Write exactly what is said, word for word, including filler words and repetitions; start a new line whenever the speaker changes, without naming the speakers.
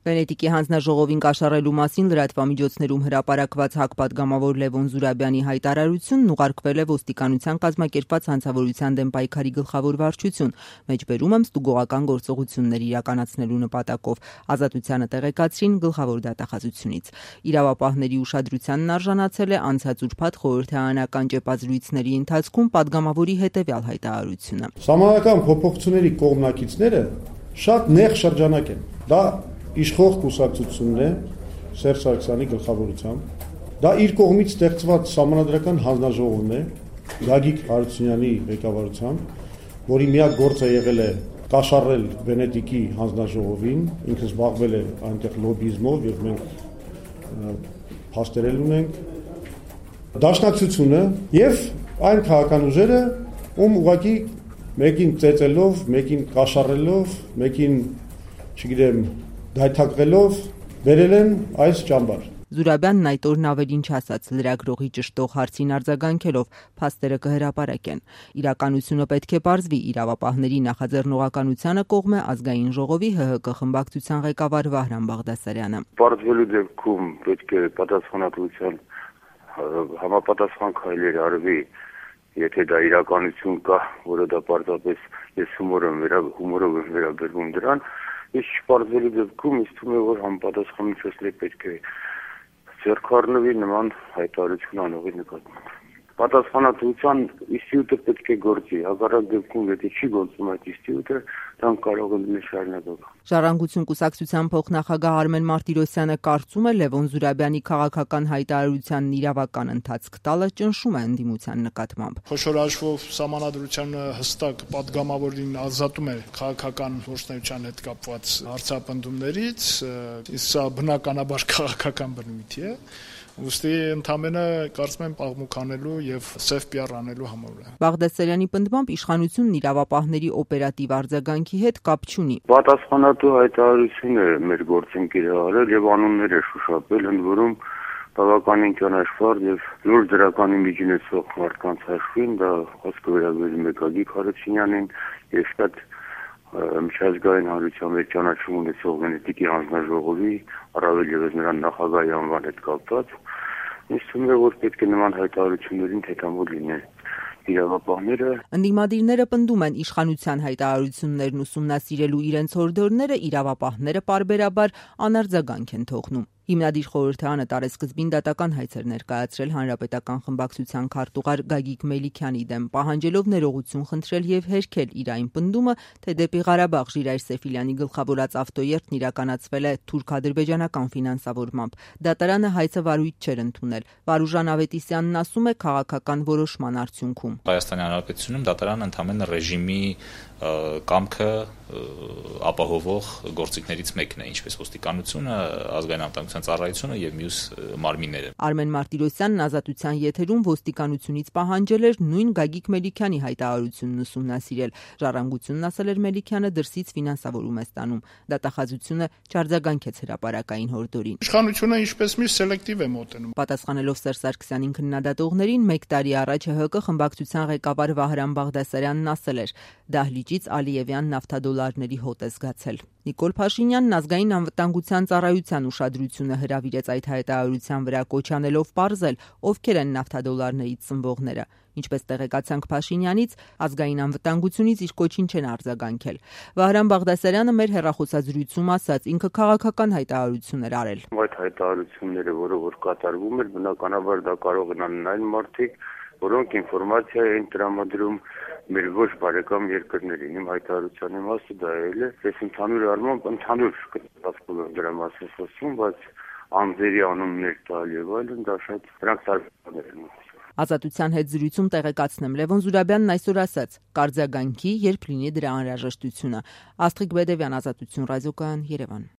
Վենետիկի հանձնաժողովին կաշառելու մասին լրատվամիջոցներում հրապարակված ՀԱԿ պատգամավոր Լևոն Զուրաբյանի հայտարարությունն ուղարկվել է ոստիկանության կազմակերպված հանցավորության դեմ պայքարի գլխավոր վարչություն, մեջբերում եմ ստուգողական գործողություններ իրականացնելու նպատակով, Ազատությանը տեղեկացրին գլխավոր դատախազությունից։ Իրավապահների ուշադրությանն արժանացել է անցած ուրբաթ խորհրդարանական ճեպազրույցների ընթացքում պատգամավորի հետևյալ հայտարարությունը։
Սահմանադրական փոփոխությունների կողմնակիցները շատ նեղ շրջանակ են։ Դա իշխող կուսակցությունն է Սերժ Սարգսյանի գլխավորությամբ, դա իր կողմից ստեղծված սահմանադրական հանձնաժողովն է Գագիկ Հարությունյանի ղեկավարությամբ, որի միակ գործը եղել է կաշառել Վենետիկի հանձնաժողովին, ինքը զբաղվել է այնտեղ լոբիզմով եւ մենք փաստերել ունենք, դաշնակցությունը եւ այն քաղաքական ուժերը, ում ուղղակի մեկին ծեծելով, մեկին կաշառելով, մեկին, չգիտեմ, դայթակղելով վերել են այս ճամբար։
Զուրաբյանն այդ օրն ավելին չասաց, լրագրողի ճշտող հարցին արձագանքելով, փաստերը կհրապարակեն։ Իրականությունը պետք է պարզվի, իրավապահների նախաձեռնողականությանը կողմ է Ազգային ժողովի ՀՀԿ խմբակցության ղեկավար Վահրամ Բաղդասարյանը։
Պարզվելու դեպքում պետք է պատասխանատվության համապատասխան քայլեր արվի, եթե դա իրականություն կա, որը դա պարզապես ես հումորով հումորով եմ վերաբերվում դրան, Ես չպարզվելու դեպքում ինձ թվում է, որ համապատասխան միջոցներ պետք է ձեռքառնվի նման հայտարարություն անողի նկատմամբ։ Պատասխանատվության ինստիտուտը պետք է գործի, հակառակ դեպքում եթե չի գործում այդ ինստիտուտը, դա կարող է լինել շարունակող։
Ժառանգություն կուսակցության փոխնախագահ Արմեն Մարտիրոսյանը կարծում է Լևոն Զուրաբյանի քաղաքական հայտարարությանն իրավական ընթացք տալը ճնշում է ընդդիմության նկատմամբ։
Խոշոր հաշվով սահմանադրությունը հստակ պատգամավորին ազատում է քաղաքական գործունեության հետ կապված հարցապնդումներից, իսկ սա բնականաբար քաղաքական բնույթ է։ Ոստի ընդամենը կարծում եմ պաղմուկ եւ սև պիար անելու համար է։
Բաղդասարյանի պնդմամբ իշխանությունն իրավապահների օպերատիվ արձագանքի հետ կապ չունի։
Պատասխանատու հայտարարություն է մեր գործընկերը արել եւ անուններ է շոշափել, ընդ որում բավականին ճանաչված եւ լուրջ դրական իմիջ ունեցող մարդկանց հաշվին, դա խոսքը վերաբերում է Գագիկ Հարությունյանին եւ շատ միջազգային հանրության մեջ ճանաչում ունեցող Վենետիկի հանձնաժողովի, առավել ևս նրան նախագահի անվան հետ կապված, ինձ թվում է, որ պետք է նման հայտարարություններին թեթամոլ լինեն իրավապահները։
Ընդդիմադիրները պնդում են իշխանության հայտարարություններն ուսումնասիրելու իրենց հորդորները իրավապահները պարբերաբար անարձագանք են թողնում։ Հիմնադիր խորհրդարանը տարեսկզբին դատական հայց էր ներկայացրել հանրապետական խմբակցության քարտուղար Գագիկ Մելիքյանի դեմ, պահանջելով ներողություն խնդրել եւ հերքել իր այն պնդումը, թե դեպի Ղարաբաղ Ժիրայր Սեֆիլյանի գլխավորած ավտոերթն իրականացվել է թուրք-ադրբեջանական ֆինանսավորմամբ։ Դատարանը հայցը վարույթ չէր ընդունել։ Վարուժան Ավետիսյանն ասում է քաղաքական որոշման արդյունքում
Հայաստանի Հանրապետությունում դատարանը ընդհանրապես ռեժիմի կամքը ապահովող գործիքներից մեկն է, ինչպես ոստիկանությունը, ազգային անվտանգության ծառայությունը եւ մյուս մարմինները։
Արմեն Մարտիրոսյանն Ազատության եթերում ոստիկանությունից պահանջել էր նույն Գագիկ Մելիքյանի հայտարարությունն ուսումնասիրել։ Ժառանգությունն ասել էր Մելիքյանը դրսից ֆինանսավորում է ստանում։ Դատախազությունը չարձագանքեց հրապարակային հորդորին։
Իշխանությունը ինչպես միշտ սելեկտիվ է մոտենում։
Պատասխանելով Սերժ Սարգսյանին քննադատողներին մեկ տարի առաջ ՀՀԿ խմբակցության ղեկավար Վահրամ Բաղդասարյանն ասել էր. Դահլիճից Ալիևյան նավթադոլարների հոտ է զգացել։ Նիկոլ Փաշինյանն ազգային անվտանգության ծառայության ուշադրությունը հրավիրեց այդ հայտարարության վրա, կոչ անելով պարզել, ովքեր են նավթադոլարներից ծնվողները։ Ինչպես տեղեկացանք Փաշինյանից, ազգային անվտանգությունից իր կոչին չեն արձագանքել։ Վահրամ Բաղդասարյանը մեր հեռախոսազրույցում ասաց, ինքը քաղաքական հայտարարություն էր արել։
Այդ հայտարարությունները, որը որ կատարվում էր, բնականաբար դա կարող են անել այլ մարդիկ, որոնք ինֆորմացիա են տրամադրում մեր ոչ բարեկամ երկրներին։ Իմ հայտարարության իմաստը դա էլ է, ես ընդհանուր առմամբ ընդհանուր կտածքով եմ դրա մասին խոսում, բայց անձերի անուններ տալ եւ այլն դա շատ դրանք տարբերներ են։
Ազատության հետ զրույցում տեղեկացնեմ, Լևոն Զուրաբյանն այսօր ասաց. «Կարձագանքի, երբ լինի դրա անհրաժեշտությունը»։ Աստղիկ Բեդևյան, Ազատություն ռադիոկայան, Երևան։